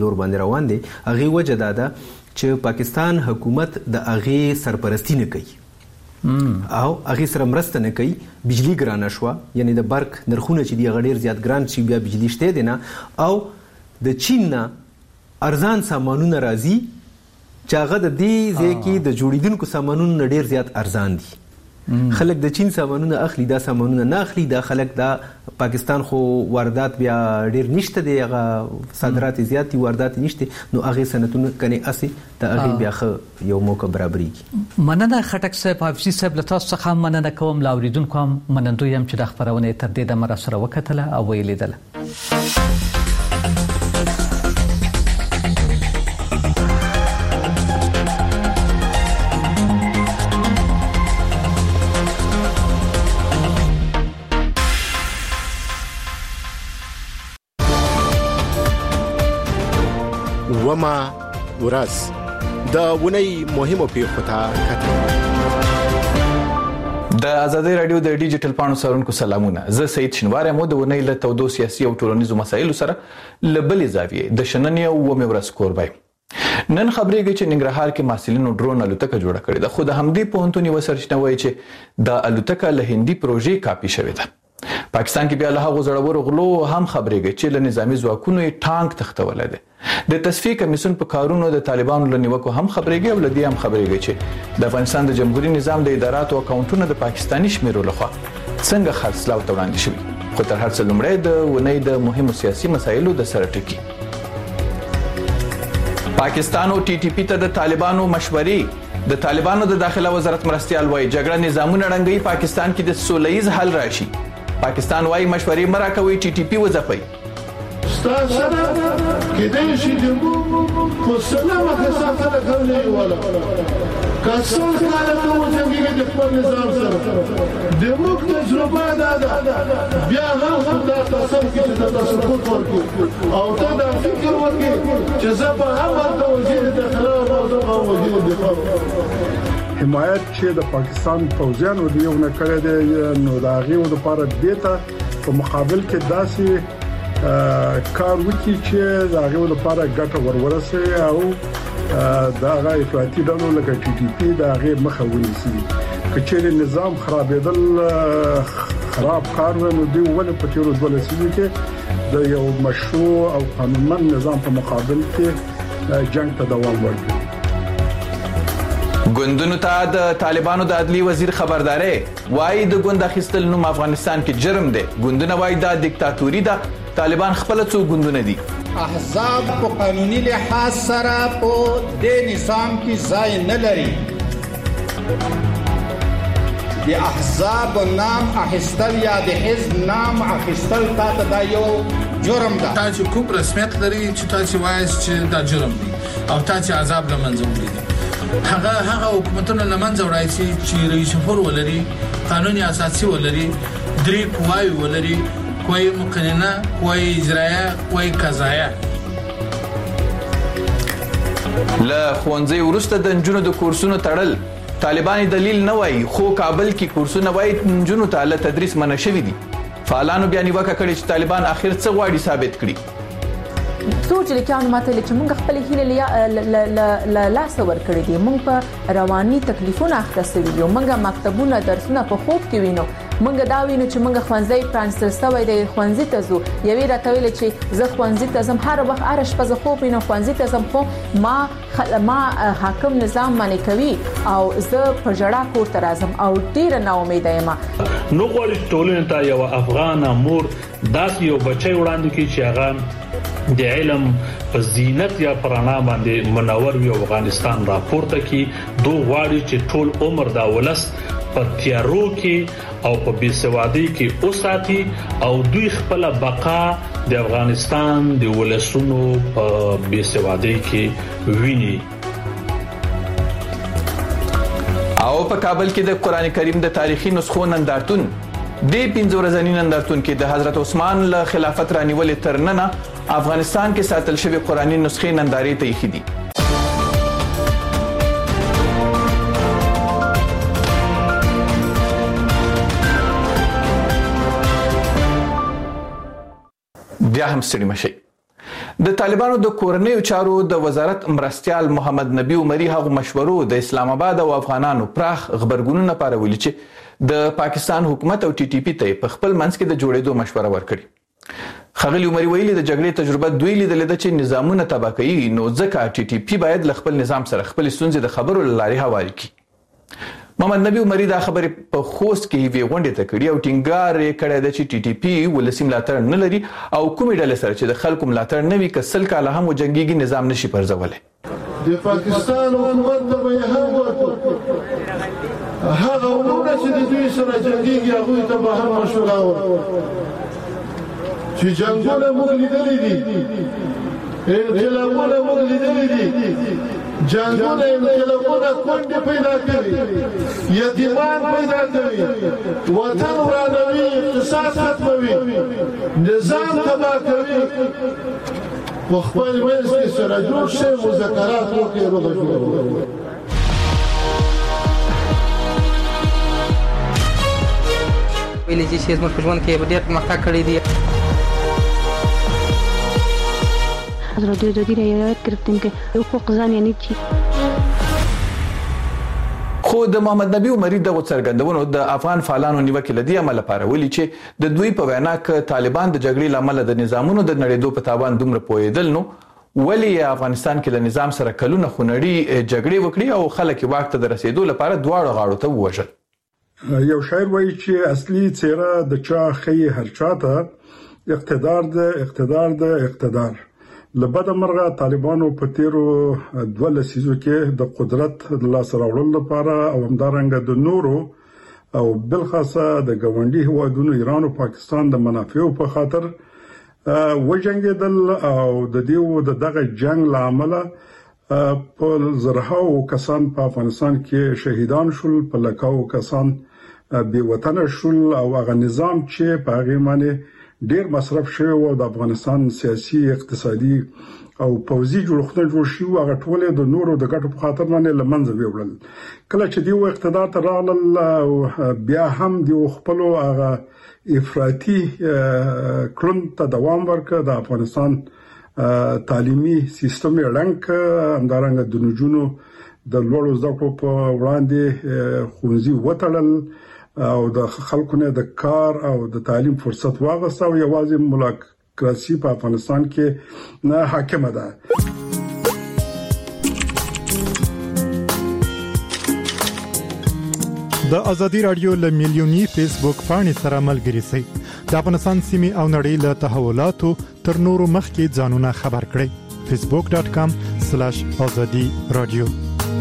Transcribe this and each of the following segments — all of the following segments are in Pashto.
لور باندې روان دي. هغه وجه ده چې پاکستان حکومت د هغه سرپرستی نه کوي او هغه سره مرسته نه کوي. بجلی ګرانه شو، یعنی د برق نرخونه چې دی هغه ډیر زیات ګران شي، بیا بجلی شته دي نه، او د چین نه ارزان سامانونه راځي چې هغه د دې ځای کې د جوړیدونکو سامانونو ډیر زیات ارزان دي. خلک د چین سامانونه اخلي، دا سامانونه نه اخلي. دا خلک دا پاکستان خو واردات بیا ډیر نشته دی، هغه صادرات زیات دي، واردات نشته، نو هغه صنعتونه کني اسي ته هغه بیا یو موقع برابرېږي. مننه خټک صاحب، حافظي صاحب، له تاسو څخه مننه کوم. لاوریدونکو هم منندوی هم چې د خبرونه تر دې د مرا سره وکتله او ویلیدله. وما ورځ د ونی مهمو پیښو ته کتل. د آزادۍ رادیو د ډیجیټل پاڼو سرونکو سلامونه. زه سید شنوار مو د ونی له تودو سیاسي او ټولنیزو مسایلو سره لبلې زاویې د شننې او ومه ورځ کوربای. نن خبرېږي چې ننګرهار کې محصلینو ډرون الوتکه جوړه کړې ده، خو د همدې پوهنتون یو سرچینه وایي چې د الوتکه له هندي پروژې کاپي شوې ده. پاکستان کې بیا له هغو زړورو غلو هم خبرېږي چې له نظامی ځواکونو یې ټانک تختولی دی. د تصفیې کمیسیون په کارونو د طالبانو له نیوکو هم خبرېږي او له دې هم خبرېږي چې د افغانستان د جمهوریت نظام د اداراتو او اکاونټونو د پاکستاني شمیرو لخوا څنګه خرڅلاو ته وړاندې شوي. خو تر هر څه لومړی د ونې د مهمو سیاسي مسایلو د سره ټکي. پاکستان او ټي ټي پی ته د طالبانو مشورې. د طالبانو د داخله وزارت مرستيال وایي جګړه نظامونه رنګي پاکستان کې د سولهییز حل راشي. پاکستان وايي مشورې مرا کوي ټي ټي پی وځپي. استاد سره کېدای شي د مو سلامه خسافه کولای ولا کاسو سره ته وځي د خپل نظام سره د مو تجربه ده بیا هغه د تاسو کې د تاسو ورکو او ته د فکر ورکو چې زه به هم د وزیر داخله او وزیر دفاع حمایت چې د پاکستان فوجیانو دی یو نه کړی دی، نو دا غي او د پاره دیتا په مقابل کې داسې کار وکړي چې دا غي او د پاره ګټه ورورسي او دا غي افراطي ډلو لکه ټي ټي پی دا غي مخه ونیسي. کچېر نظام خرابېدل خراب کار نو دی ول په تیرو ډول سړي کې د یو مشروع او قانونمن نظام په مقابل کې جنگ ته دوام ورکړي. ګوندونو ته د طالبانو د عدلی وزیر خبرداري وایي د ګوند اخیستل نوم افغانستان کې جرم دی. ګوندونه وایي دا دیکتاتوري ده. طالبان خپل څو ګوندونه دي. احزاب په قانوني لحاظ سره په دې نظام کې ځای نه لري. د احزاب نام اخیستل یا د حزب نام اخیستل تاسو دا یو جرم ده. تاسو کوم رسمیت لري چې تاسو وایي چې دا جرم دی او تاسو عذاب لمنځه وړي. هغه حکومتونه لمنځه وړي چې رئیس جمهور ولري، قانوني اساسي ولري، درې قواوي ولري، قوی مقننه، قوی اجرایه، قوی قضایه. له ښوونځي وروسته د نجونو د کورسونو تړل طالبان دلیل نه وایي، خو کابل کې کورسونه وایي نجونو ته له تدریس منع شوي دي. فعالانو بیا نیوکه کړې چې طالبان اخر څه غواړي ثابت کړي. سوچ لیکانو ماته چې موږ خپل هیله لا سور کړی دي. موږ په رواني تکلیفونه اخته سوي یو. موږ مکتبونه درسونه په خوب کې وینو. موږ دا وینو چې موږ خوانځي پرانستل سوی دی، خوانځي ته زو. یوې راته ویل چې زه خوانځي ته زم هر وخت هر شپه زه خوب وینم خوانځي ته زم، خو ما حاکم نظام باندې کوي او زه په جړه کور ته راځم او ډیر نا امید یم. نو غواړي ټولنه ته یو افغان مور داس یو بچي وړاندې کی چې هغه د علم په زینت یا پرانا باندې منور وي افغانستان راپورته کی. دو غواړي چې ټول عمر دا ولس په تیارو کې او په بیسوادي کې اوساتي او دوی خپل بقا د افغانستان د ولسونو په بیسوادي کې ویني. او په کابل کې د قران کریم د تاریخي نسخو نندارتون د 15 ورځنی نندارتون کې د حضرت عثمان له خلافت رانیولې تر نن افغانستان کې ساتل شوی قرآني نسخې نندارې ته ایښې دي. بیا هم ستړي مشئ. د طالبانو د کورنیو چارو د وزارت مرستيال محمد نبی عمری هغه مشورو د اسلام آباد او افغانانو پراخ خبرګونونه پارولي چې د پاکستان حکومت او ټي ټي پی ته په خپل منځ کې د جوړېدو مشوره ورکړي. خغلی عمری ویلي د جګړې تجربه دوی لیدلې ده چې نظامونه تباه کوي، نو ځکه ټي ټي پی باید له خپل نظام سره خپل ستونزې د خبرو لارې هواري کړي. محمد نبی عمری دا خبرې په خوست کې وی غونډې ته کړې او ټینګار یې کړی دی چې ټي ټي پی ولسي ملاتړ نه لري او کومې ډلې سره چې د خلکو ملاتړ نه وي که سل کاله هم وجنګېږي نظام نشي پرځولی. د پاکستان حکومت ته به یې هم ورکړو، هغه ورونه چې د دوی سره جنګېږي هغوی ته به هم مشوره ورکړو چې جنګونه موږ لیدلي دي، انقلابونه موږ لیدلي دي، جنگونه انقلابونه کونډې پیدا کوي، یتیمان پیدا کوي، وطن ورانوي، اقتصاد ختموي، نظام تباه کوي. په خپل منځ کې سره جوړ شي، مذاکرات وکړي، روغه جوړه وکړي. ویلي چې زموږ په ژوند کې ډېر پرمختګ کړی دی. حضرت جدی رعایت گرفتیم که حقوق زن یعنی چی. خو د محمد نبی عمری دغه څرګندونو د افغان فعالانو نیوکه لدی عمل لپاره ولي چې د دوی په وینا کې طالبان د جګړې لامل د نظامونو د نړیدو په تاوان دومره پوهیدل، نو ولی افغانستان کې د نظام سره کلونه خونړي جګړې وکړي او خلک واک ته د رسیدو لپاره دواړو غاړو ته ووژل. یو شاعر وایي چې اصلي څیره د چا خې هر چاته اقتدار د اقتدار. لبدا مرغه طالبانو په تیرو 2 لسیزو کې د قدرت د لاس راوړل لپاره او همدارنګه د نورو او بلخاصه د ګاونډي هوادونو ایران او پاکستان د منافعو په خاطر وجنګیدل او د دیو دغه جنگ لامل په زرهاو کسان په افغانستان کې شهیدان شول، په لکاو کسان بې وطن شول او هغه نظام چې په هغه معنی ډیر مصرف شوی او د افغانستان سیاسي، اقتصادي او پوځي جوړښتونه جوړ شوي، هغه ټول د نورو د ګټو په خاطر باندې لمنځه ویوړل. کله چې دیو اقتدار ته راغلل او بیا هم دیو خپل هغه افراطي کړن ته دوام ورکړ، د افغانستان تعلیمي سیستم یې ړنګ، همدارنګه د نجونو د لوړو زده کړو په وړاندې ښوونځي وتړل او د خلکو نه د کار او د تعلیم فرصت واغسته او یوازې مولاکراسي په افغانستان کې نه حاکمه ده. د ازادي رادیو له میلیونی فیسبوک پاڼې سره ملګري شئ. د افغانستان سیمې او نړۍ له تحولاتو تر نورو مخکې ځانونه خبر کړئ. facebook.com/azadi radio.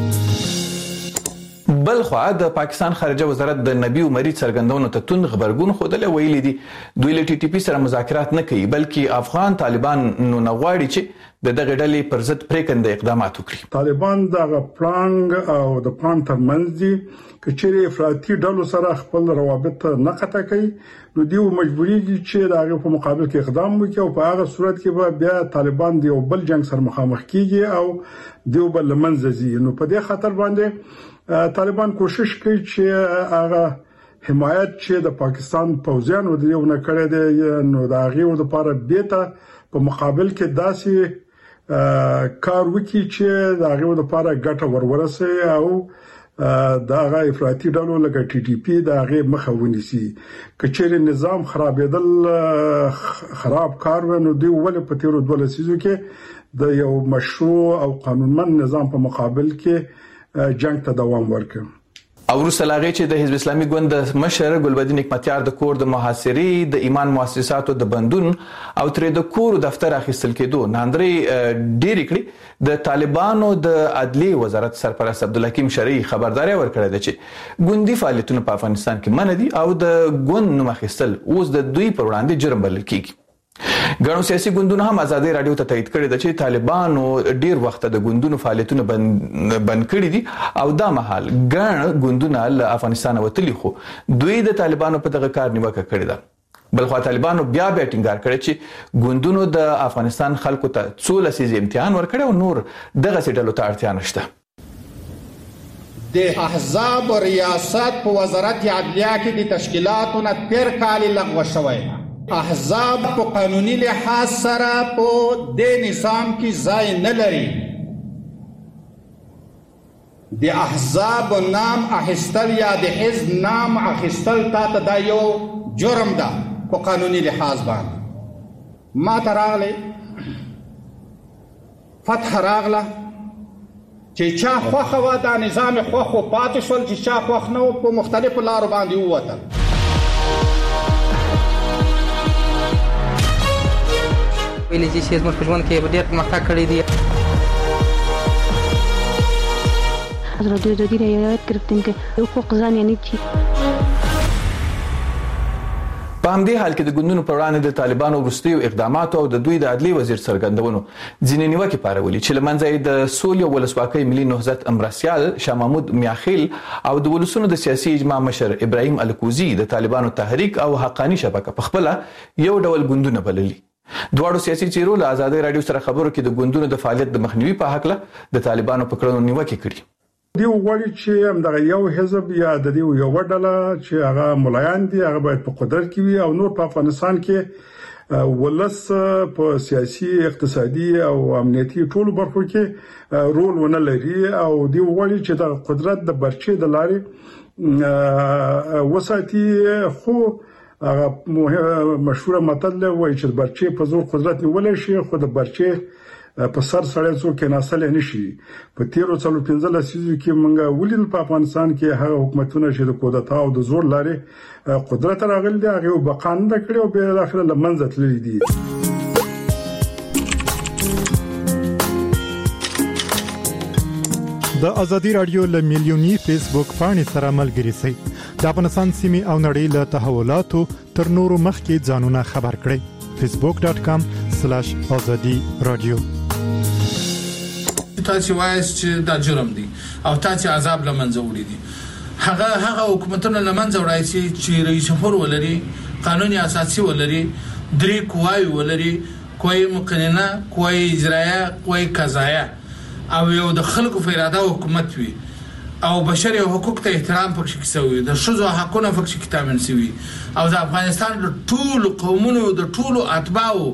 بل خو د پاکستان خارجه وزارت د نبی عمری څرګندونو ته تون خبرګون خوده ویلي دي دوی له ټي ټي پی سره مذاکرات نه کوي، بلکې افغان طالبان نو نغواړي چې د دغه ډلې پر ضد پریکنده اقدامات وکړي. طالبان دغه پلانګ او د پلان ترمنځ دي کچېرې افراطي ډلو سره خپل روابط نه قطع کوي، نو دیو مجبوریږي چې دغه په مقابل کې اقدام وکړي او په هغه صورت کې به بیا طالبان دی او بل جنگ سره مخامخ کیږي او دیو بل منځ ځي. نو په دې خاطر باندې طالبان کوشش کوي چې هغه حمایت چې د پاکستان پوځیانو دیو نه کړی دی، نو د هغه لپاره بیته په مقابل کې داسې کار وکړي چې د هغه لپاره ګټه ورورسي او دغه افراطي ډلو لکه ټي ټي پی دغه مخه ونیسي. کچېرې نظام خرابېدل خراب کار ونه دی ول په تیرو 2 لسیزو کې د یو مشروع او قانونمند نظام په مقابل کې جنگ ته دوام ورکړ. او رسلاغه چې د حزب اسلامي ګوند مشر ګلبدین حکمتیار د کور د محاصرې د ایمان مؤسساتو د بندون او ترې د کور دفتر اخیستل کېدو ناندري ډېر کړي د طالبانو د عدلی وزارت سرپرست عبدالحکیم شرعي خبرداري ورکړه ده چې ګوندي فعالیتونه په افغانستان کې منع دي او د ګوند نوم اخیستل اوس د دوی پر وړاندې جرم بلل کیږي. ګڼو سیاسي ګوندونو هم ازادي رادیو ته تایید کړی ده چې طالبانو ډیر وخت د ګوندونو فعالیتونه بند کړي دي او دا مهال ګڼ ګوندونه له افغانستان وتلي، خو دوی د طالبانو په دغه کار نیوکه کړې ده. بلخو طالبانو بیا ټینګار کړی چې ګوندونو د افغانستان خلکو ته څو لسیزې امتحان ورکړي او نور دغه سیډلو ته اړتیا نشته. د احزاب ریاست په وزارت عدلیه کې د تشکیلاتو نه تیر کال لغوه شوی احزاب په قانوني لحاظ سره په دې نظام کې ځای نه لري. د احزاب نام اخیستل یا د حزب نام اخیستل تاته دا یو جرم ده په قانوني لحاظ باندې. ما ته راغلی فتح راغله چې چا خوښه وه دا نظام خوښ و پاتې شول، چې چا خوښ نه و په مختلفو لارو باندې ووتل. ویلې چې زموږ په ژوند کې ډېر پرمختګ کړی دی. حضرت دودی رعایت کردیم که حقوق زن یعنی چی؟ په همدې حال کې د ګوندونو پر وړاندې د طالبانو وروستیو اقداماتو او د دوی د عدلي وزیر څرګندونو ځینې نیوکې پارولي چې له منځه یې د سولې او ولسواکۍ ملي نهضت مرستیال شاه محمود میاخیل او د ولسونو د سیاسي اجماع مشر ابراهیم الکوزي د طالبانو تحریک او حقانی شبکه په خپل یو ډول ګوندونه بللي. دواړو سیاسي چیرو له آزادۍ رادیو سره خبرو کې د ګوندونو د فعالیت د مخنیوي په حق له د طالبانو په کړنو نیوکې کړي. دی وړي چې همدغه یو حزب یا د دې یو ډله چې هغه ملایان دي هغه باید په قدرت کې وي او نور په افغانستان کې ولس په سیاسي اقتصادي او امنیتي ټولو برخو کې رول ونه لري او دی وړي چې د قدرت د برچې د لارې وساتي. خو هغه مشهور متل وایي چې برچې په زور قدرت نیول شي خو د برچې په سر سړی څوک کې ناسل نشي. په 1315 لسیزو کې موږ ولیدل په افغانستان کې هغه حکومتونه چې د کودتا او د زور لارې قدرت راغلي دي هغه بقاند کړي او به داخله لمنځه تللي دي. د ازادي رادیو له میلیوني فیسبوک پاڼې سره ملګري شئ. د افغانستان سیمې او نړۍ له تحولاتو تر نورو مخکې ځانونه خبر کړئ. facebook.com/azadi radio تاسو وایي چې دا جرم دی او تاسو عذاب لمنځه وړي دي. هغه حکومتونه لمنځه وړي چې رئیس جمهور ولري، قانوني اساسي ولري، درې قواوی ولري، قوی مقننه، قوی اجرایه، قوی قضایه او یو د خلکو په اراده حکومت وي او بشري حقوق ته احترام پکې کیږي، د شذو حقونه پکې تامین شوي او د افغانستان د ټولو قومونو د ټولو اتباعو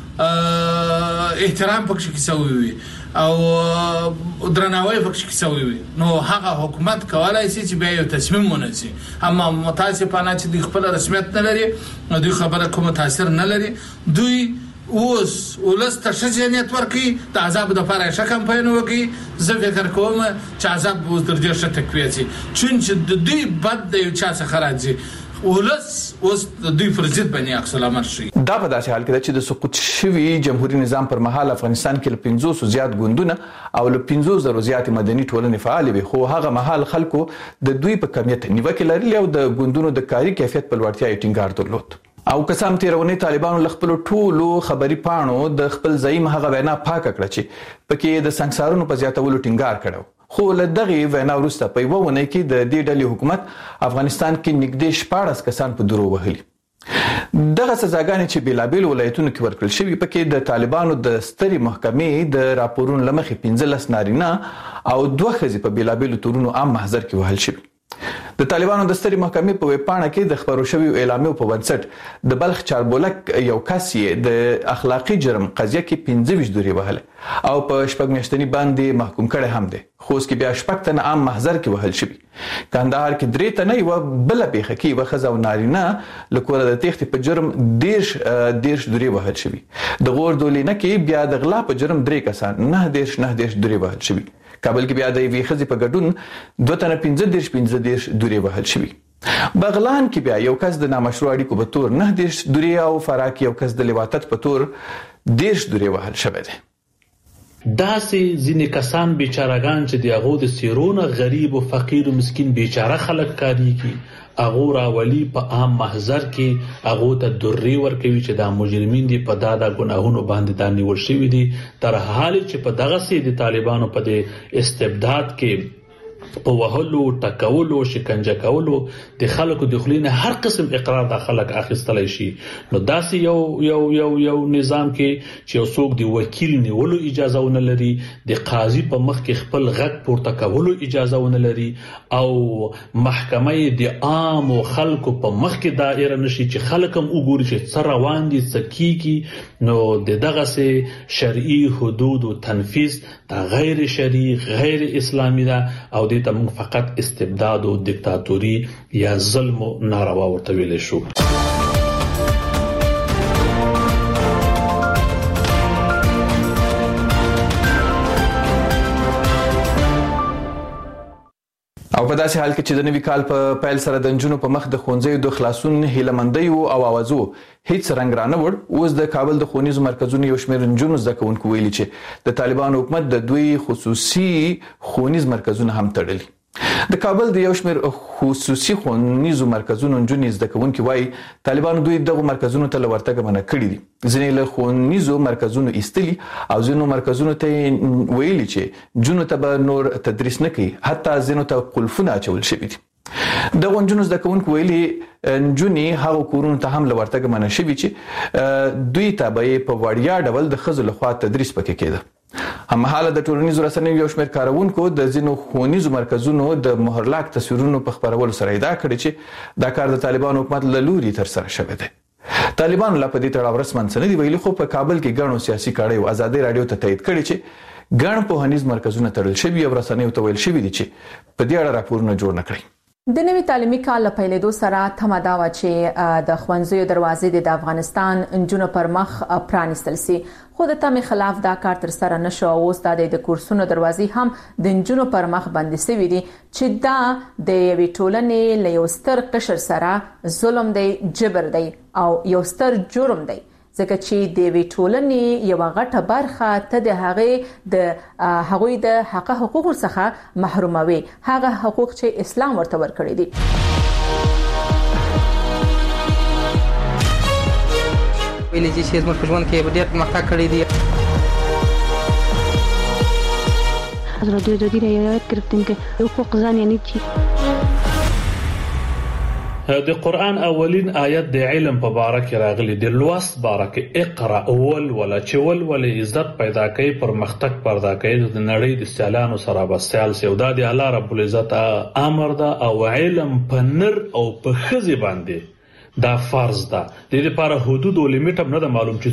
احترام پکې کیږي او درناوی پکې کیږي. نو هغه حکومت کولای شي چې بیا یو تصمیم ونیسي. اما متاسفانه چې د خپل رسمیت نه لري نو دوی خبره کوم تاثیر نه لري. دوی اوس ولست شجنیت ورکی د عذاب د لپاره شکم پېنو وکي. زه فکر کوم چې عذاب اوس درجه شته کوي چې د دوی بد د یو چا څخه راځي ولس اوس د دوی پر ضد باندې عکس العمل شي. دا په داسې حال کې چې د سقوط شوی جمهوریت نظام پر مهال افغانستان کې له 500 زیات ګوندونه او له 500 زیات مدني ټولنې فعال وي، خو هغه مهال خلکو د دوی په کمیت نیوکه لري او د ګوندونو د کاري کیفیت په لوړتیا یې ټینګار درلود. او قسم تیرونی طالبانو خپل ټولو خبري پاڼو د خپل زعیم هغه وینا پاک کړه چې پکې د سنگسارونو په زیاتولو ټینګار کړو. خو له دغه وینا وروسته په یوه ونه کې د دې ډلې حکومت افغانستان کې نږدې 14 کسان په درو وهلي. دغه سزاګانې چې بیلابیل ولایتونو کې ورکړل شوی پکې د طالبانو د ستري محکمې د راپورونو لمخې 15 نارینه او 2 ښځې په بیلابیل تورونو عام محضر کې وهل شوی. د طالبانو د ستري محکمې په ویبپاڼه کې د خبرو شوی اعلامیو په بنسټ د بلخ چاربولک یو کس یې د اخلاقی جرم قضیه کې 15 دورې وهله او په شپږ میاشتنی باندې محکوم کړي هم دي. خو اس کې بیا شپږ تن عام محضر کې وهل شوی. کندهار کې 3 تن یو بل پیخه کې وخزه او نارینه لکوره د تخت په جرم 10 دورې وهل شوی. د غور دولینه کې بیا د غلا په جرم 3 کسان 9 دورې وهل شوی. کابل کې بیا د وی خزي په ګډون 2 تن 15 دورې وهل شوی. بغلان کې بیا یو کس د نامشروع اړیکو په تور 9 دورې او فراه کې یو کس د لواطت په تور 10 دورې وهل شوی دی. داسې ځینې کسان بیچارهګان چې د هغو د سیرونه غریب او فقیر او مسکین بیچاره خلک کاریږي هغو راولي په عام محضر کې هغو ته درې ورکوي چې دا مجرمین دي په دا ګناهونو باندې دا نیول شوي دي تر حال چې په دغسې د طالبانو په د استبداد کې په وهلو ټکولو شکنجه کولو د خلکو د خلینو هر قسم اقرار د خلک اخیستلای شي. نو داسې یو نظام کې چې یو څوک د وکیل نیولو اجازه ونه لري، د قاضي په مخ کې خپل غږ پورته کولو اجازه ونه لري، او محکمه د عام خلکو په مخ کې دایره نشي چې خلک هم وګوري چې څه روان دي څه کیږي. نو دغه سه شرعي حدود او تنفيذ دا غیر شرعي غیر اسلامي ده، او د ته موږ فقط استبداد او دیکتاتوري یا ظلم او ناروا ورته ویل شو. او په داسې حال کې چې د نوي کال په پیل سره د جنونو په مخ د ښوونځیو د خلاصون هیلمندۍ او اوازو هیڅ رنګ رانه وړ. اوس د کابل د ښوونیزو مرکزونو یو شمېر نجونو زده کوونکو ویلي چې د طالبانو حکومت د دوی خصوصي ښوونیز مرکزونه هم تړلي. د کابل د یو شمېر خصوصي ښوونیزو مرکزونو نجونې زده کوونکي وایي طالبانو دوی دغه مرکزونو ته له ورتګه منع کړي دي. ځینې له ښوونیزو مرکزونو ایستلي او ځینو مرکزونو ته ویلي چې نجونو ته به نور تدریس نه کوي، حتی ځینو ته قلفونه اچول شوي دي. دغه نجونو زده کوونکو ویلي نجونې هغو کورونو ته هم له ورتګه منع شوي چې دوی ته به یې په وړیا ډول د ښځو لخوا تدریس پکې کېده. هممهاله د ټولنیزو رسنیو یو شمېر کاروونکو د ځینو ښوونیزو مرکزونو د مهرلاک تصویرونو په خپرولو سره ادعا کړې چې دا کار د طالبانو حکومت له لوري ترسره شوی دی. طالبانو لا په دې تړاو رسماً څه نه دي ویلي، خو په کابل کې ګڼو سیاسي کاڼیو ازادي راډیو ته تایید کړي چې ګڼ پوهنیز مرکزونه تړل شوي او رسنیو ته ویل شوي دي چې په دې اړه راپورونه جوړ نه کړي. د نوي تعلیمي کال په پیلېدو سره تمه دا و چې د ښوونځیو دروازې د افغانستان نجونو پر مخ پرانیستل سي، خو د تمې خلاف دا کار تر سره نشو. اوس د کورسونو دروازې هم د نجونو پر مخ بندې شوې دي چې دا د یوې ټولنې له یو ستر قشر سره ظلم دی، جبر دی او یو ستر جرم دی، ځکه چې د وی ټولنې یو غټه برخه ته د هغوی د حقوقو څخه محروموي، هغه حقوق چې اسلام ورته ورکړي دي. ویلې چې زموږ په ژوند کې ډېر پرمختګ کړی دی. حضرت دودی رعایت کردیم که حقوق زن یعنی چی؟ د قرآن اولین آیت د علم په باره کې راغلی، د لوست باره کې اقرا اول ولا چول ولا عزت پیدا کوي، پرمختګ پیدا کوي، د نړۍ د سیالانو سره بسیال سي، او دا د الله رب العزت امر ده. او علم په نر او په خزي باندې دا فرض ده. د دې لپاره حدود او لیمیټ هم نه ده معلوم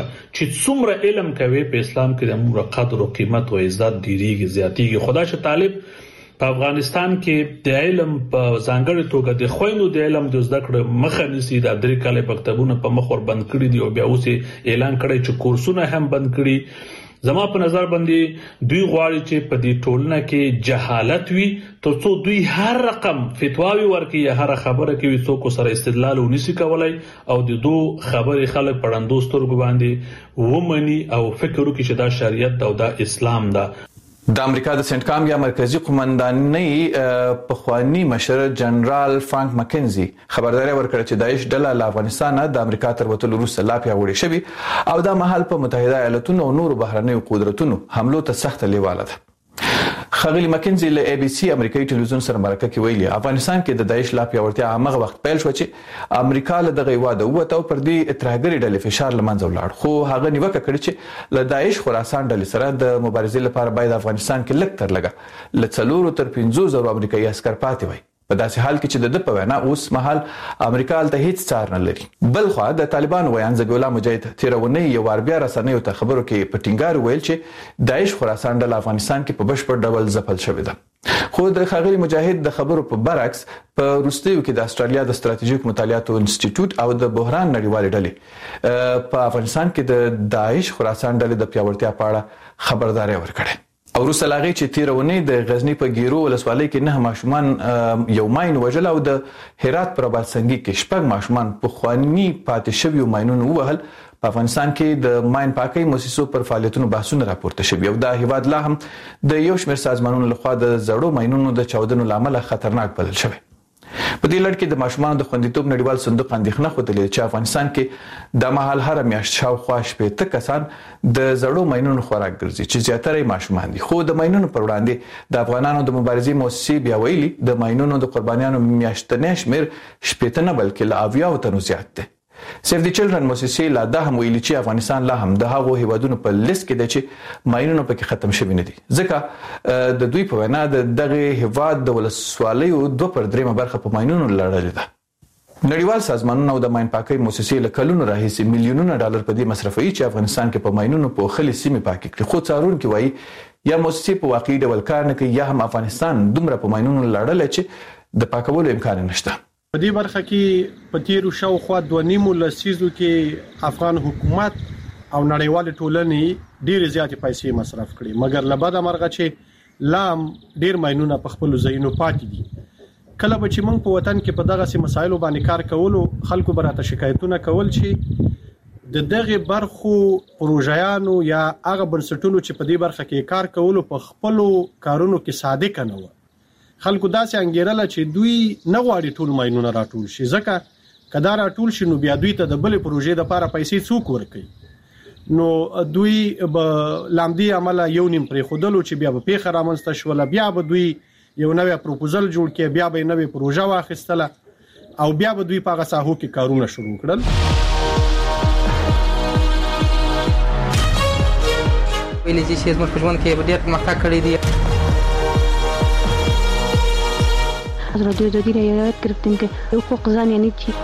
چې څومره علم کوي په اسلام کې د امور قدر او قیمت او عزت ډیریږي زیاتیږي. خدا شه طالب په افغانستان کې د علم په ځانګړي توګه د خويندو د علم د زده کړې مخه نیسي. د درې کال مکتبونه په مخ ور بند کړي دي او بیا اوس اعلان کړي چې کورسونه هم بند کړي. زما په نظر باندې دوی غواړي چې په دې ټولنه کې جهالت وي، ترڅو دوی هر رقم فتواوی ورکړي یا هر خبره کوي څوک سره استدلال ونیسي کولای او د دوه خبرې خلک پړندو سترګو باندې ومني او فکر وکړي چې دا شریعت او دا اسلام ده. د امریکا د سنټ کام یا مرکزی قومندانۍ پخوانی مشر جنرال فرانک مکنزي خبرداري ورکړه چې داعش ډله له افغانستان د امریکا تر وتلو وروسته لا پیاوړې شوې او دا مهال په متحده ایالاتونو او نورو بهرنیو قدرتونو حملو ته سخت لیواله ده. خغلی مکنزي له اي بي سي امریکایي ټلویزیون سره مرکه کې ویلي افغانستان کې د داعش لا پیاوړتیا هغه وخت پیل شو چې امریکا له دغه واده وته او پر دې ترهګری ډلې فشار لمنځه ولاړ، خو هغه نیوکه کړې چې له داعش خراسان ډلې سره د مبارزې لپاره باید افغانستان کې لږ تر لږه ل 4 تر 5,000 امریکایي عسكر پاتې وي. په داسې حال کې چې د په وینا اوس مهال امریکا ته هیڅ څار نه لري. بل خو د طالبانو ویان زګولا مجاهد تیرونه یو ور بیا رسنیو ته خبرو کې په ټینګار ویل چې داعش خراسان ډله افغانستان کې په بشپړ ډول ځپل شوې ده. خو د خغلی مجاهد د خبرو په برعکس په روسیو کې د استرالیا د ستراتیژیک مطالعاتو انسټیټیوټ او د بحران نړیوال ډلې په افغانستان کې د داعش خراسان ډلې د پیاوړتیا په اړه خبرداري ورکړه. او روسه لاغي چې تیرونه د غزنی په ګیرو ولسوالۍ کې 9 ماشومان یو ماین وجل او د هرات پر باسنګي کې شپږ ماشومان په خواني پاتې شوی ماینونو وهل. په افغانستان کې د ماین پاکي مؤسسو پر فعالیتونو بحثونه راپورته شوی او د هیواد لا هم د یو شمېر سازمانونو لخوا د زړو ماینونو د چاودنو لامل خطرناک بلل شوی. په دې لړ کې د ماشومان د خوندیتوب نړیوال صندوق اندېښنه خوده چې افغانستان کې د مهال هر میاشت شاوخوا 80 کسان د زړو ماینونو خوراک ګرځي چې زیاتره ماشومان دي. خو د ماینونو پر وړاندې د افغانانو د مبارزې مؤسسې بیا ویلي د ماینونو د قربانیانو میاشتنی شمیر 80 نه بلکې له 70 تنو زیات دی. سیف دی چلډرن مؤسسې لا د هم ویلي چې افغانستان لا هم د هغو هیوادونو په لیست کې دی چې ماینونه پکې ختم شوي نه دي، ځکه د دوی په وینا د دغه هیواد د ولسوالیو 2/3 برخه په ماینونو لړلې ده. نړیوال سازمانونه او د ماین پاکۍ مؤسسې له کلونو راهیسې میلیونونه ډالر په دې مصرفوي چې افغانستان کې په ماینونو پوښلې سیمې پاکې کړي، خو څارونکي وایي یا مؤسسې په واقعي ډول کار نه کوي یا هم افغانستان دومره په ماینونو لړلی چې د پاکولو امکان نشته. په دې برخه کې په تیرو شاوخوا 2.5 لسیزو کې افغان حکومت او نړیوال ټولنې ډېر زیاتې پیسې مصرف کړي، مګر لبدا مرغه چې لام ډېر ماینونه په خپل ځایونو پاتې دي. کله به چې موږ په وطن کې په دغه سي مسایلو باندې کار کولو، خلکو براته شکایتونه کول چې د دغه برخو پروژیانو یا هغه بنسټونو چې په دې برخه کې کار کولو په خپل کارونو کې صادق نه و. خلکو داسې انګیرله چې دوی نه غواړي ټول ماینونه راټول شي، ځکه کدا راټول شي نو بیا دوی ته د بلې پروژې لپاره پیسې څوک ورکوي، نو دوی به لامدي عمله یو نیم پرې خودلو چې بیا به پیښه رامنځته شوله، بیا به دوی یو نوې پروپوزل جوړ کړي، بیا به نوې پروژه واخیستله او بیا به دوی په هغه ساحو کې کارونه شروع کړل. ویلې چې زموږ په ژوند کې ډېر پرمختګ کړی دی. از رادیو دادی را یاد گرفتیم که حقوق زن یعنی چی.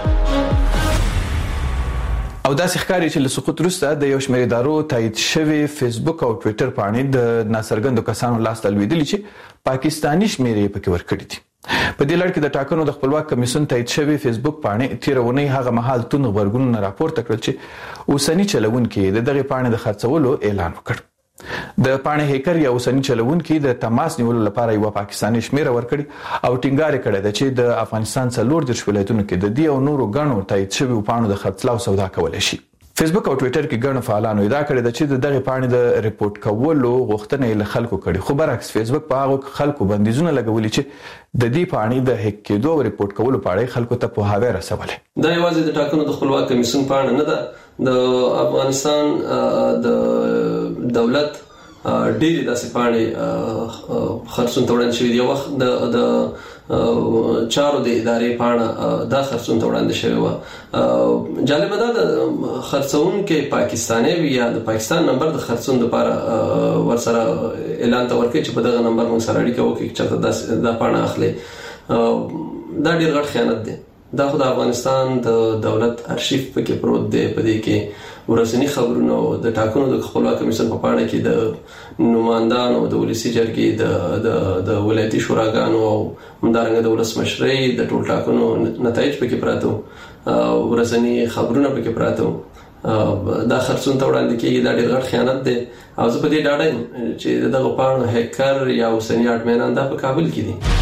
او داسې ښکاري چې له سقوط وروسته د یو شمېر ادارو تایید شوی فیسبوک او ټویټر پاڼې د ناڅرګندو کسانو لاس ته لوېدلي چې پاکستاني شمېرې یې پکې ورکړي دي. په دې لړ کې د ټاکنو د خپلواک کمیسیون تایید شوی فیسبوک پاڼې تېره اونۍ هغه مهال توند غبرګونونه راپورته کړل چې اوسني چلوونکي د دغې پاڼې د خرڅولو اعلان وکړ. د پاڼې هیکر یا اوسني چلوونکي د تماس نیولو لپاره یو پاکستاني شمیره ورکړي او ټینګار کړی دی چې د افغانستان 40 ولایتونو کې د دې او نورو غنو تایید شوی پاڼو د خرڅلاو سودا کولای شي. فیسبوک او ټویټر کې ګڼ فعالانو ادعا کړې ده چې دغه پاڼې د ریپورت کولو غوښتنه یې له خلکو کړې، خو برعکس فیسبوک په هغه خلکو بندیزونه لګولي چې د دې پاڼې د هک کېدو او ریپورت کولو په اړه خلکو ته پوهاوی رسولې. دا یوازې د ټاکنو د خپلواک کمیسیون پاڼه نه ده، د افغانستان د دولت ډېری داسې پاڼې خرڅون ته وړاندې شوې دي. یو وخت د چارو د ادارې پاڼه دا خرڅون ته وړاندې شوې وه. جالبه ده د خرڅونکي پاکستاني وي یا د پاکستان نمبر د خرڅون لپاره ورسره اعلان ته ورکړي چې په دغه نمبر موږ سره اړیکه وکړي چې دا پاڼه اخلي. دا ډېر غټ خیانت دی. دا خو د افغانستان د دولت ارشیف پکې پروت دی. په دې کې ورځنی خبرونه او د ټاکنو د خپلواک کمیسیون په پاڼه کې د نمائندانو د ولسی جرګې د ولایتي شوراګانو او همدارنګه د ولسمشرۍ د ټول ټاکنو نتایج پکې پراته، ورځنی خبرونه پکې پراته. دا خرڅون ته وړاندې کېږي. دا ډېر غټ خیانت دی او زه په دې ډاډه یم چې دغه پاڼو هیکر یا اوسني اډمینان دا په کابل کې دي.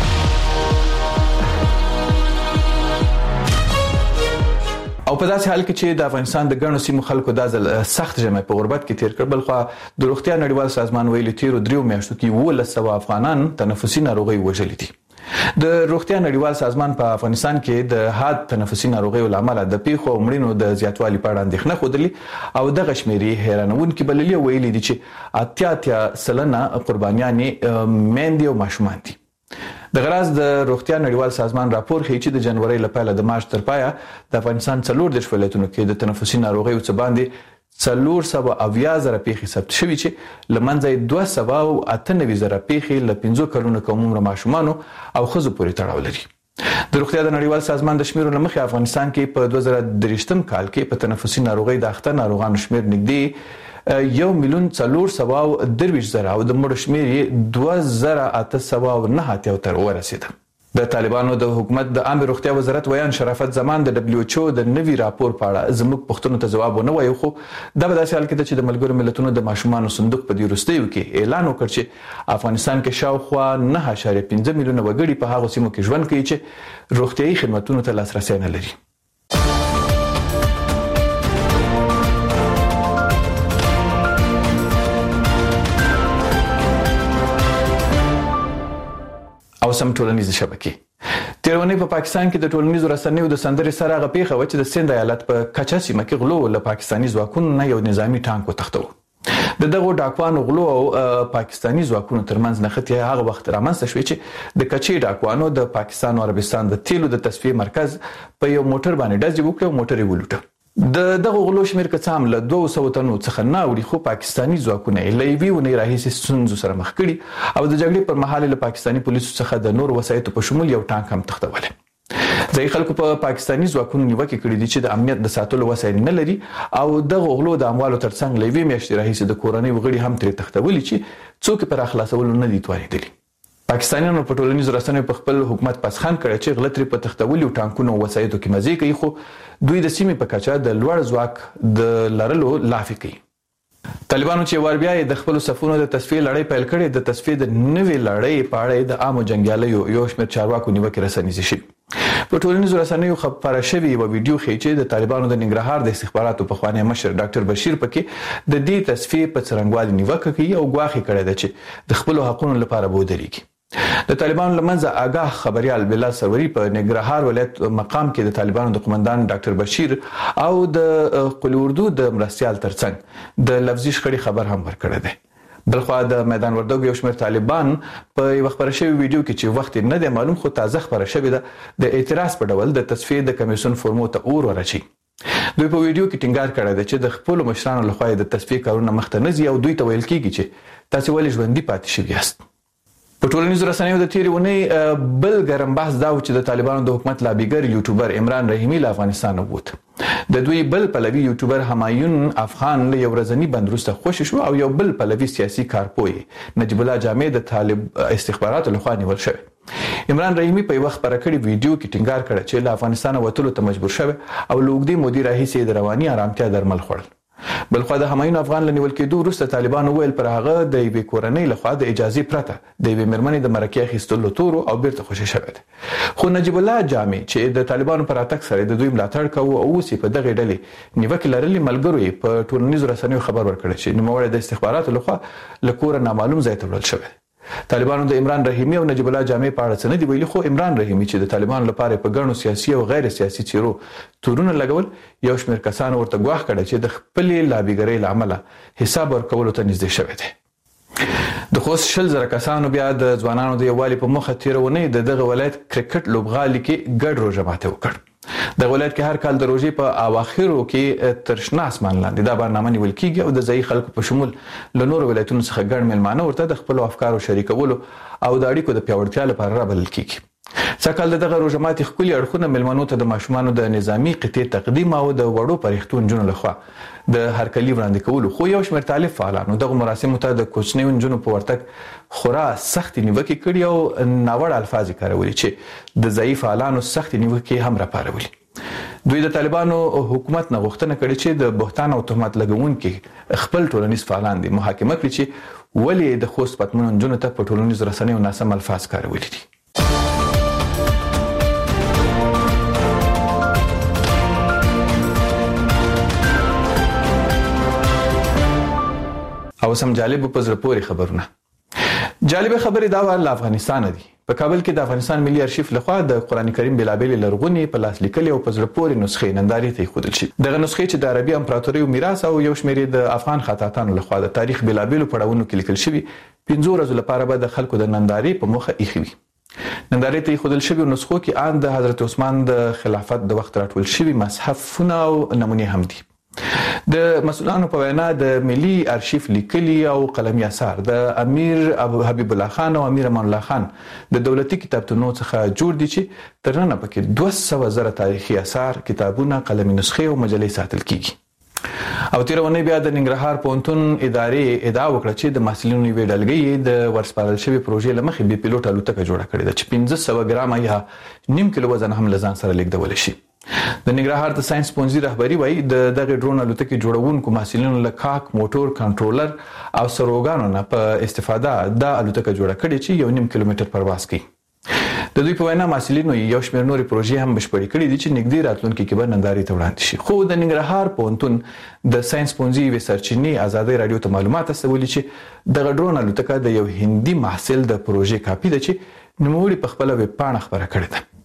او په داسې حال کې چې د افغانستان د ګڼو سیمو خلکو د ځل سخت ژمی په غربت کې تیر کړ، بل خو د روغتیا نړیوال سازمان ویلي تیرو 3 میاشتو کې 100 افغانان تنفسي ناروغي وژلي دي. د روغتیا نړیوال سازمان په افغانستان کې د حاد تنفسي ناروغیو لامل د پیښو او مړینو د زیاتوالي په اړه اندېښنه خوده او دغه شمیرې حیرانونکي بللي ویلي دي چې 80% قربانیانې میندې او ماشومان دي. د غراز د روغتیا نړیوال سازمان راپور ښیي چې د جنوري له پیله د مارچ تر پایه د افغانستان 40 ولایتونو کې د تنفسي ناروغیو څخه باندې 470,000 پیښې ثبت شوې چې لمنځه 298,000 پیښې له 15 کلونو کم عمر ماشومان او ښځو پورې تړاو لري. د روغتیا د نړیوال سازمان د شمیرو لمخې افغانستان کې په 2023م کال کې په تنفسي ناروغي د اخته ناروغانو شمیر نږدې 1,423,000 او د مړو شمیر 2,809 ته ورسېده. د طالبانو د حکومت د عامه روغتیا وزارت ویان شرافت زمان د WHO د نوي راپور په اړه زموږ پوښتنو ته جواب ونه وایي، خو دا به داسې حال کې چې د ملګرو ملتونو د ماشومانو صندوق په دې وروستیو کې اعلان وکړ چې افغانستان کې شاوخوا 9.5 میلیونه وګړي په هغو سیمو کې ژوند کوي چې روغتیايي خدماتونو ته لاسرسی نه لري. او سم ټولنیز شبکې تیرونی په پاکستان کې د ټولنیزو رسنیو د سندرې سره غپېخه و چې د سند ایالت په کچا سیمه کې غلو له پاکستاني ځواکونو نه یو نظامی ټانک وتښتو. دغه ډاکوانو غلو او پاکستاني ځواکونو ترمنځ نښتې هغه وخت رامنځته شوې چې د کچې ډاکوانو د پاکستان او عربستان د تیلو د تصفیې مرکز په یو موټر باندې ډزې وکړې او موټر یې ولوټه. دغه غلو شمیر که څه هم له 200 تنو څخه نه اوړي خو پاکستاني ځواکونه یې له یوې اونۍ راهیسې ستونزو سره مخ کړي او د جګړې پر مهال له پاکستاني پولیسو څخه د نورو وسایطو په شمول یو ټانک هم تښتولی. ځایي خلکو په پاکستاني ځواکونو نیوکې کړې دي چې د امنیت د ساتلو وسایل نه لري او دغه غلو د اموالو ترڅنګ له یوې میاشتې راهیسې د کورنۍ وګړي هم ترې تښتولي چې څوک یې پر راخلاصولو نه دي توانېدلي. پاکستانیانو په ټولنیزو رسنیو په خپل حکومت پسخان کړی چې غله ترې په تښتولي ټانکونو او وسایطو کې مزې کوي خو دوی د سیمې په کچه د لوړ ځواک د لرلو لافې کوي. طالبانو چې ور بیا د خپل صفونو د تصفیې لړۍ پیل کړې د تصفیې د نوې لړۍ په اړه د عامو جنگیالیو یو شمېر چارواکو نیوکې رسنیزې شوي. په ټولنیزو رسنیو خبره شوې یوه ویډیو ښیي چې د طالبانو د ننګرهار د استخباراتو پخوانی مشر ډاکټر بشیر پکې د دې تصفیې په څرنګوالي نیوکه کوي او ګواښ کړی ده چې د خپلو حقونو لپاره به ودرېږي. د طالبانو لمنځه آګاه خبريال بلال سروری په ننګرهار ولایت مقام کې د طالبانو د قومندان ډاکټر بشیر او د قلی اردو د مرستيال ترڅنګ د لفظي شخړې خبر هم ورکړی دی. بلخوا د میدان وردګو یو شمېر طالبان په یو خبره شوی ویډیو کې چې وخت نه دی معلوم خو تازه خبره شوې ده د اعتراض په ډول د تصفیې د کمیسیون فورمو ته اور ورچي. دوی په ویډیو کې ټینګار کړی دی چې د خپل مشرانو لخوا د تصفیې کارونه مخته نه ځي او دوی ته ویل کیږي چې تاسو ولې ژوندۍ پاتې شوي یاست. په ټولنیزو رسنیو د تیرې اونۍ بل ګرم بحث دا و چې د طالبانو د حکومت لابیګر یوټیوبر عمران رحیمي له افغانستان ووت. د دوی بل پلوي یوټیوبر همایون افغان له یو ورځني بند وروسته خوشی شو او یو بل پلوي سیاسي کارپوی نجیب الله جامع د طالب استخباراتو لخوا نیول شوی. عمران رحیمي په یو خبره کړې ویډیو کې ټینګار کړی چې له افغانستان وتلو ته مجبور شوی او له اوږدې مودې راهیسې د رواني آرامتیا درمل خوړل. بلخوا د همایون افغان له نیول کېدو وروسته طالبانو ویل پر هغه د یوې کورنۍ لخوا د اجازې پرته د یوې مېرمنې د مرکې اخیستلو تورو او بیرته خوشي شوی دی. خو نجیب الله جامع چې د طالبانو پر راتګ سره د دوی ملاتړ کوي او اوس په دغه ډلې نیوکې لرلې ملګرو یې په ټولنیزو رسنیو خبر ورکړی چې نوموړی د استخباراتو لخوا له کوره نامعلوم ځای ته وړل شوی. طالبانو د عمران رحیمي او نجیب الله جامع په اړه څه نه دی ویلي خو عمران رحیمي چې د طالبانو لپاره په ګڼو سیاسي او غیر سیاسي چیرو تورونه لګول یو شمېر کسان ورته ګواښ کړی چې د خپلې لابیګرۍ له امله حساب ورکولو ته نږدې شوی دی. د خوست 100,000 کسانو بیا د ځوانانو د یووالي په موخه تیرونی د دغه ولایت کرکټ لوبغالي کې ګډ روژه ماته وکړ. د ولایت کې هر کال د روژې په اواخرو کې تر شنه اسمان لاندې دا برنامه نیول کیږي او د ځایي خلکو په شمول له نورو ولایتونو څخه ګڼ میلمانه ورته د خپلو افکارو شریکولو او د اړیکو د پیاوړتیا لپاره رابلل کیږي. سږکال دغه روژه ماتې ښکلي اړخونه میلمنو ته د ماشومانو د نظامي قطعې تقدیم او د وړو پرښتو نجونو لخوا د هرکلي وړاندې کولو خو یو شمېر طالب فعالانو دغه مراسمو ته د کوچنیو نجونو په ورتګ خورا سختې نیوکې کړي او ناوړه الفاظ یې کارولي چې د ځایي فعالانو سختې نیوکې هم راپارولي. دوی د طالبانو حکومت نه غوښتنه کړې چې د بهتان او تهمت لګونکي خپل ټولنیز فعالان دي محاکمه کړي چې ولې د خوست پتمنو نجونو ته په ټولنیزو رسنیو ناسم الفاظ کارولي دي. او سم جالب په زړه پورې خبرونه. جالب خبرې دا ول افغانستان دي. په کابل کې د افغانستان ملي ارشیف لخوا د قران کریم بلابل لرغونی په لاس لیکل او په زړه پورې نسخې نندارې ته خودل شي. دغه نسخې چې د عربي امپراتوري میراث او یو شمېر د افغان خطاطانو لخوا د تاریخ بلابل پړاوونو کې لیکل شوی 15 ورځې لپاره به د خلکو د نندارې په مخه ایښوي. نندارې ته خودل شوی نسخو کې ان د حضرت عثمان د خلافت د وخت راټول شوی مصحفونه او نمونې هم دي. د مسؤلانو په وینا د ملي ارشیف لیکلي او قلمي اثار د امیر ابو حبیب الله خان او امیر امان الله خان د دولتي کتابتونو څخه جوړ دي چې ترنه پکې 200,000 تاریخي اثار کتابونه قلمي نسخې او مجلې ساتل کیږي. او تیرونه بیا د ننګرهار پونتون ادارې ادعا وکړه چې د محصلینو وی ډلګۍ د ورسپارل شوی پروژې لمخې بي پیلوټ الوتکه جوړه کړې ده چې 1500 ګرام یا 1.5 کیلو وزن هم لزان سره لیږدول شي. د ننګرهار د ساينس پونځي رهبری وایي د دغه ډرون الوتکې جوړونکو محصلینو له کاک موټور کنټرولر او سروګانو نه په استفاده د الوتکه جوړه کړې چې 1.5 کیلومتر پرواز کوي. د دوی په وینا محصلینو یو شمېر نورې پروژې هم بشپړې کړې دي چې نږدې راتلونکي کې به نندارې ته وړاندې شي. خو د ننګرهار پونتون د ساينس پونځي وی سرچینې آزادۍ رادیو ته معلومات استولي چې دغه ډرون الوتکه د یو هندي محصل د پروژې کاپی ده چې نوموړي په خپل ویب پاڼه خبره کړې ده.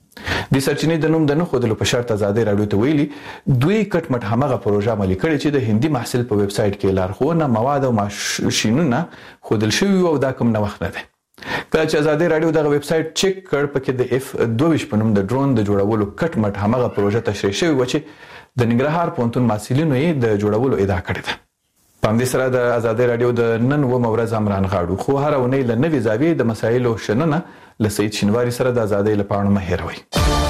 د سرچینې د نوم د نه خودلو په شرط ازادي رادیو ته ویلي دوی کټ مټ همغه پروژه عملي کړې چې د هندي محصول په ویب سټ کې لارښوونه مواد او ماشینونه خودل شوی او دا کوم نه وخت نه دی. کله چې ازادي رادیو دغه ویب سټ چک کړ پکې د F22 په نوم د ډرون د جوړولو کټ مټ همغه پروژه تشریح شوی و چې د ننګرهار پونتون محصلینو یې د جوړولو ادعا کړې ده. په همدې سره د ازادي رادیو د نن و مورز امران غاړو خو هر اونۍ له نوې زاویې د مسایلو شننه له سید شینواری سره د ازادي لپاره مه هېروئ.